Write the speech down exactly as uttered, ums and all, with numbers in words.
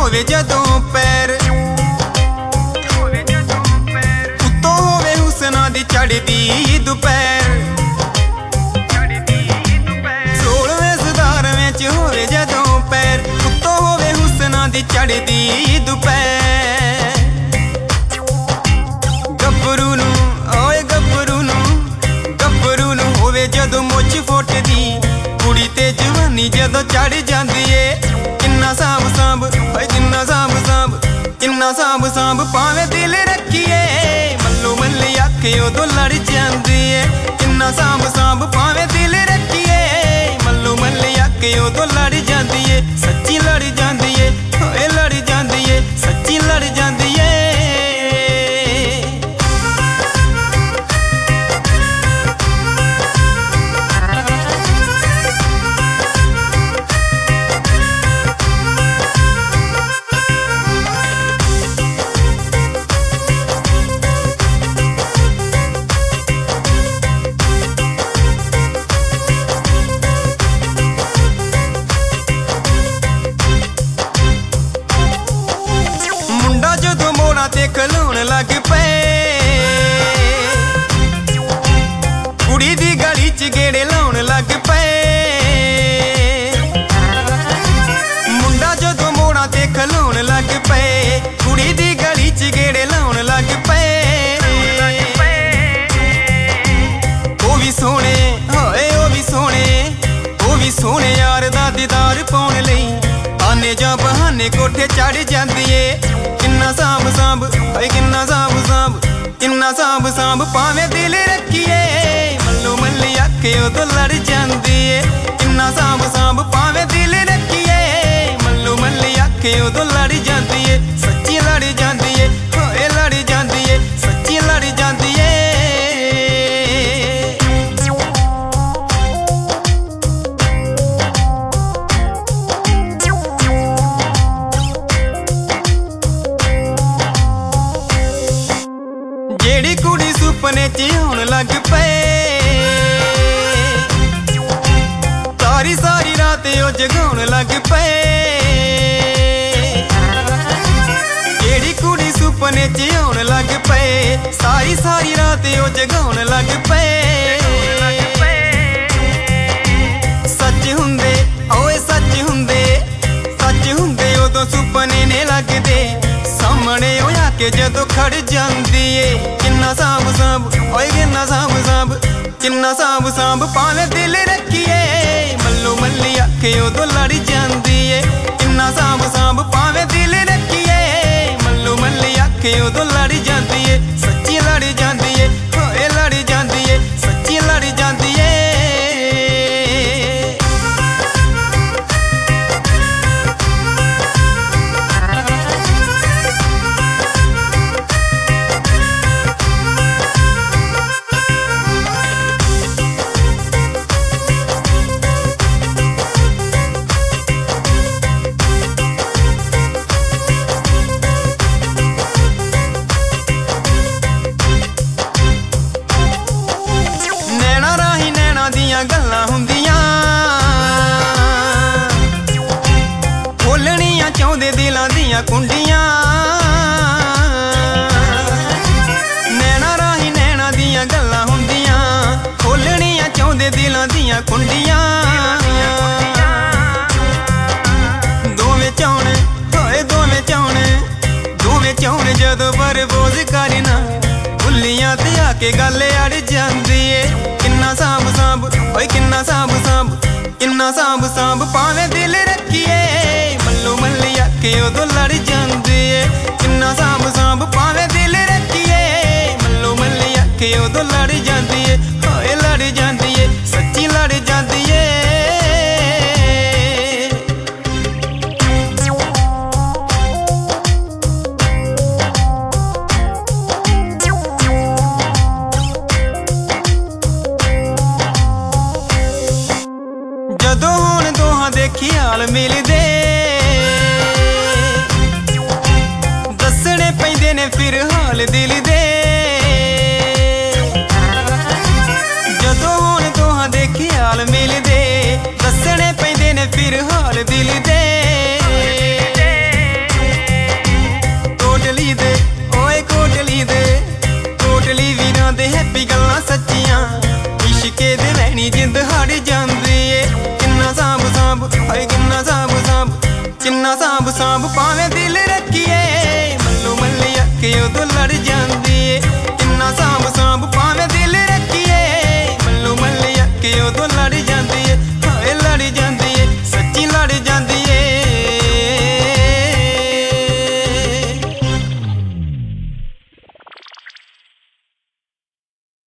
ਹੋਵੇ ਜਦੋਂ ਪੈਰ, ਉੱਤੋਂ ਹੋਵੇ ਹੁਸਨਾਂ ਦੀ ਚੜ੍ਹਦੀ ਦੁਪਹਿਰ। ਸੋਲਵੇਂ ਸਤਾਰਵੇਂ ਚ ਹੋਵੇ ਜਦੋਂ ਪੈਰ, ਉੱਤੋਂ ਹੋਵੇ ਹੁਸਨਾਂ ਦੀ ਚੜ੍ਹਦੀ ਦੁਪਹਿਰ। ਗੱਭਰੂ ਨੂੰ ਓਏ ਗੱਭਰੂ ਨੂੰ, ਗੱਭਰੂ ਨੂੰ ਹੋਵੇ ਜਦੋਂ ਮੁੱਛ ਫੁੱਟਦੀ, ਕੁੜੀ ਤੇ ਜਵਾਨੀ ਜਦੋਂ ਚੜ ਜਾਂਦੀ ਏ। ਕਿੰਨਾ ਸਾਂਭ ਸਾਂਭ ਓਏ ਕਿੰਨਾ ਸਾਂਭ ਸਾਂਭ, ਕਿੰਨਾ ਸਾਂਭ ਸਾਂਭ ਭਾਵੇਂ ਦਿਲ ਰੱਖੀਏ, ਮੱਲੋ ਮੱਲੀ ਆਖੇ ਉਦੋਂ ਲੜ ਜਾਂਦੀ ਏ। ਕਿੰਨਾ ਸਾਂਭ ਸਾਂਭ ਭਾਵੇਂ ਦਿਲ ਰੱਖੀਏ, ਮੱਲੋ ਮੱਲੀ ਆਖੇ ਉਦੋਂ ਲੜ ਜਾਂਦੀ ਏ। ਸੱਚੀ ਲੜ ਜਾਂਦੀ ਏ ਓਏ ਲੜ ਜਾਂਦੀ ਏ, ਸੱਚੀ ਲੜ ਜਾਂਦੀ ਏ। ਤੇ ਖਲੋਣ ਲੱਗ ਪਏ, ਕੁੜੀ ਦੀ ਗਲੀ ਚ ਗੇੜੇ ਲਾਉਣ ਲੱਗ ਪਏ। ਮੁੰਡਾ ਜਦੋਂ ਮੋੜਾਂ ਤੇ ਖਲੋਣ ਲੱਗ ਪਏ, ਕੁੜੀ ਦੀ ਗਲੀ ਚ ਗੇੜੇ ਲਾਉਣ ਲੱਗ ਪਏ। ਉਹ ਵੀ ਸੋਹਣੇ ਹੋਏ ਉਹ ਵੀ ਸੋਹਣੇ, ਉਹ ਵੀ ਸੋਹਣੇ ਯਾਰ ਦਾ ਦੀਦਾਰ ਪਾਉਣ ਲਈ ਆਨੇ ਜਾਂ ਬਹਾਨੇ ਕੋਠੇ ਚੜ ਜਾਂਦੀ ਏ। ਕਿੰਨਾ ਸਾਂਭ ਸਾਂਭ ਓਏ ਕਿੰਨਾ ਸਾਂਭ ਸਾਂਭ, ਕਿੰਨਾ ਸਾਂਭ ਸਾਂਭ ਭਾਵੇਂ ਦਿਲ ਰੱਖੀਏ, ਮੱਲੋ ਮੱਲੀ ਆਖੇ ਉਦੋਂ ਲੜ ਜਾਂਦੀ ਏ। ਕਿੰਨਾ ਸਾਂਭ ਸਾਂਭ ਭਾਵੇਂ ਦਿਲ ਰੱਖੀਏ, ਮੱਲੋ ਮੱਲੀ ਆਖੇ ਉਦੋਂ ਲੜ ਜਾਂਦੀ ਏ। ਸੱਚੀ ਲੜ ਜਾਂਦੀ ਏ ਓਏ ਲੜ ਜਾਂਦੀ ਏ, ਸੱਚੀ ਲੜ ਜਾਂਦੀ ਏ। ਜਿਹੜੀ ਕੁੜੀ ਸੁਪਨੇ ਚ ਆਉਣ ਲੱਗ ਪਏ, ਸਾਰੀ ਸਾਰੀ ਰਾਤ ਉਹ ਜਗਾਉਣ ਲੱਗ ਪਏ। ਜਿਹੜੀ ਕੁੜੀ ਸੁਪਨੇ ਚ ਆਉਣ ਲੱਗ ਪਏ, ਸਾਰੀ ਸਾਰੀ ਰਾਤ ਉਹ ਜਗਾਉਣ ਲੱਗ ਪਏ। ਸੱਚ ਹੁੰਦੇ ਓਏ ਸੱਚ ਹੁੰਦੇ, ਸੱਚ ਹੁੰਦੇ ਉਦੋਂ ਸੁਪਨੇ ਨੇ ਲੱਗਦੇ, ਸਾਹਮਣੇ ਉਹ ਆ ਕੇ ਜਦੋਂ ਖੜ ਜਾਂਦੀ ਏ। ਕਿੰਨਾ ਸਾਂਭ ਸਾਂਭ ਓਏ ਕਿੰਨਾ ਸਾਂਭ ਸਾਂਭ, ਕਿੰਨਾ ਸਾਂਭ ਸਾਂਭ ਭਾਵੇਂ ਦਿਲ ਰੱਖੀਏ, ਮੱਲੋ ਮੱਲੀ ਆਖੇ ਉਦੋਂ ਲੜ ਜਾਂਦੀ ਏ। ਕਿੰਨਾ ਸਾਂਭ ਸਾਂਭ ਭਾਵੇਂ ਦਿਲ ਰੱਖੀਏ, ਮੱਲੋ ਮੱਲੀ ਆਖੇ ਉਦੋਂ ਲੜ ਜਾਂਦੀ ਏ। ਸੱਚੀ ਲੜ ਜਾਂਦੀ ਏ ਓਏ ਲੜ ਜਾਂਦੀ ਏ, ਸੱਚੀ ਲੜ ਜਾਂਦੀ ਏ। ਗੱਲਾਂ ਹੁੰਦੀਆਂ ਖੋਲਣੀਆਂ ਚਾਹੁੰਦੇ ਦਿਲਾਂ ਦੀਆਂ ਕੁੰਡੀਆਂ। ਨੈਣਾ ਰਾਹੀਂ ਨੈਣਾ ਦੀਆਂ ਗੱਲਾਂ ਹੁੰਦੀਆਂ, ਖੋਲਣੀਆਂ ਚਾਹੁੰਦੇ ਦਿਲਾਂ ਦੀਆਂ ਕੁੰਡੀਆਂ। ਦੋਵੇਂ ਚਾਹੁਣ ਹੋਏ ਦੋਵੇਂ ਚਾਹੁਣ, ਦੋਵੇਂ ਚਾਹੁਣ ਜਦੋਂ ਬਰਬੋਜ਼ ਕਰਨਾ, ਬੁੱਲੀਆਂ ਤੇ ਆ ਕੇ ਗੱਲ ਅੜ ਜਾਂਦੀ ਏ। ਕਿੰਨਾ ਸਾਂਭ ਸਾਂਭ ਓਏ ਕਿੰਨਾ ਸਾਂਭ ਸਾਂਭ, ਕਿੰਨਾ ਸਾਂਭ ਸਾਂਭ ਭਾਵੇਂ ਦਿਲ ਰੱਖੀਏ, ਮੱਲੋ ਮੱਲੀ ਆਖੇ ਉਦੋਂ ਲੜ ਜਾਂਦੀ ਏ। ਕਿੰਨਾ ਸਾਂਭ ਸਾਂਭ ਭਾਵੇਂ ਦਿਲ ਰੱਖੀਏ, ਮੱਲੋ ਮੱਲੀ ਆਖੇ ਉਦੋਂ ਲੜ ਜਾਂਦੀ ਏ ਓਏ ਲੜ ਜਾਂਦੀ ਏ, ਸੱਚੀ ਲੜ ਜਾਂਦੀ ਏ। ਜਦੋਂ ਹੁਣ ਦੋਹਾਂ ਦੇ ਖਿਆਲ ਮਿਲਦੇ, ਦੱਸਣੇ ਪੈਂਦੇ ਨੇ ਫਿਰ ਹਾਲ ਦਿਲ ਦੇ। ਜਦੋਂ ਹੁਣ ਦੋਹਾਂ ਦੇ ਖਿਆਲ ਮਿਲਦੇ, ਦੱਸਣੇ ਪੈਂਦੇ ਨੇ ਫਿਰ ਹਾਲ ਦਿਲ ਦੇ। ਨੀ ਜਿੰਦ ਹੜ ਜਾਂਦੀ ਏ। ਕਿੰਨਾ ਸਾਂਭ ਸਾਂਭ ਹਾਏ ਕਿੰਨਾ ਸਾਂਭ ਸਾਂਭ ਕਿੰਨਾ ਸਾਂਭ ਸਾਂਭ ਭਾਵੇਂ ਦਿਲ ਰੱਖੀਏ, ਮੱਲੋ ਮੱਲੀ ਅੱਖ ਉਦੋਂ ਲੜ ਜਾਂਦੀ ਏ। ਕਿੰਨਾ ਸਾਂਭ ਸਾਂਭ